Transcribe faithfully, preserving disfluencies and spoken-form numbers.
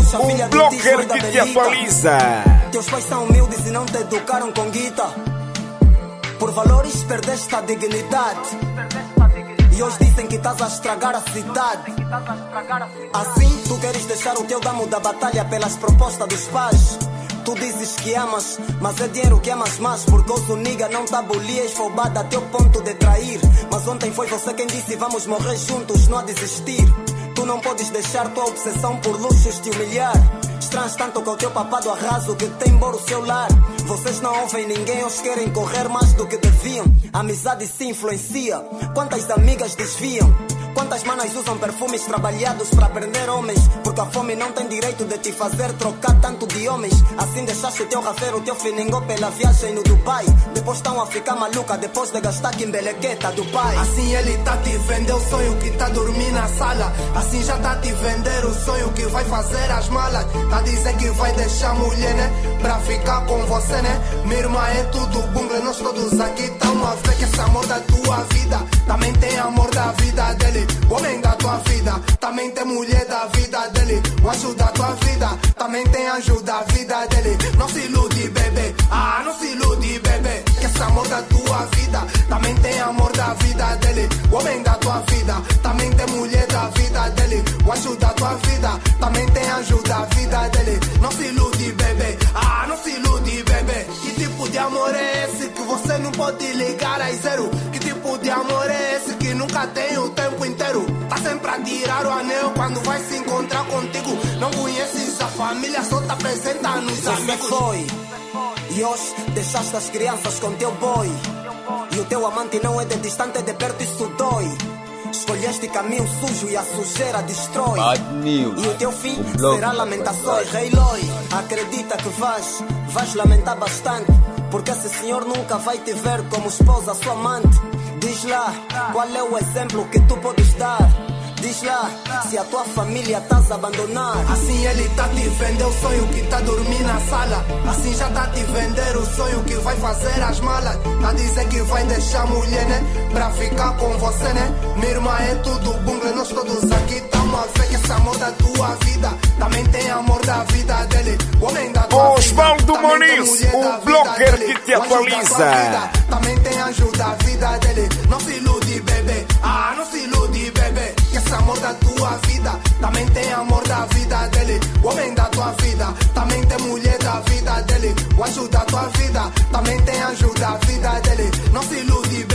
deixa a filha Um do tio blogger da que te Belita. atualiza. Teus pais são humildes e não te educaram com guita. Por valores perdeste a dignidade. E hoje dizem que estás a estragar a cidade. Assim tu queres deixar o teu damo da batalha pelas propostas dos pais. Tu dizes que amas, mas é dinheiro que amas mais. Porque hoje o nigga não tá bolias roubada até o ponto de trair. Mas ontem foi você quem disse vamos morrer juntos, não há desistir. Tu não podes deixar tua obsessão por luxos te humilhar. Estranhas tanto com o teu papado arraso que tem embora o seu lar. Vocês não ouvem ninguém, eles querem correr mais do que deviam. A amizade se influencia, quantas amigas desviam. Quantas manas usam perfumes trabalhados para prender homens. Porque a fome não tem direito de te fazer trocar tanto de homens. Assim deixaste o teu raceiro, o teu finingô pela viagem no Dubai. Depois estão a ficar maluca, depois de gastar quimbelequeta do pai. Assim ele tá te vender o sonho que tá dormindo na sala. Assim já tá te vender o sonho que vai fazer as malas. Tá dizer que vai deixar mulher, né? Pra ficar com você, né? Minha irmã é tudo bungle, nós todos aqui tamo a ver que esse amor da tua vida também tem amor da vida dele. O homem da tua vida também tem mulher da vida dele. O anjo da tua vida também tem anjo da vida dele. Não se ilude, bebê. Ah, não se ilude, bebê. Que esse amor da tua vida também tem amor da vida dele. O homem da tua vida também tem mulher da vida dele. O anjo da tua vida também tem anjo da vida dele. Não se ilude, bebê. Ah, não se ilude, bebê. Que tipo de amor é esse que você não pode ligar a zero? Que tipo de amor é esse que nunca tem o tempo inteiro? Tá sempre a tirar o anel quando vai se encontrar contigo. Não conheces a família, só te apresenta nos Você amigos. foi e hoje deixaste as crianças com teu boy. E o teu amante não é de distante, é de perto, isso dói. Escolheste caminho sujo e a sujeira destrói. Bad news. E o teu fim O blog. será lamentações. Rei Loi, acredita que vais, vais lamentar bastante. Porque esse senhor nunca vai te ver como esposa, sua amante. Diz lá, qual é o exemplo que tu podes dar? Diz lá, se a tua família estás a abandonar. Assim ele tá te vender o sonho que tá dormindo na sala. Assim já tá te vender o sonho que vai fazer as malas. Tá dizer que vai deixar mulher, né? Pra ficar com você, né? Minha irmã é tudo bungle, nós todos aqui tamo a ver que esse amor da tua vida também tem amor da vida dele. O homem da tua Osvaldo vida também tem Moniz, mulher o da vida blogger dele. que te O anjo da tua atualiza. vida também tem anjo da vida dele. Não se ilude, bebê. Ah, não se ilude, bebê. Que esse amor da tua vida também tem amor da vida dele. O homem da tua vida também tem mulher da vida dele. O anjo da tua vida também tem anjo da vida dele. Não se ilude,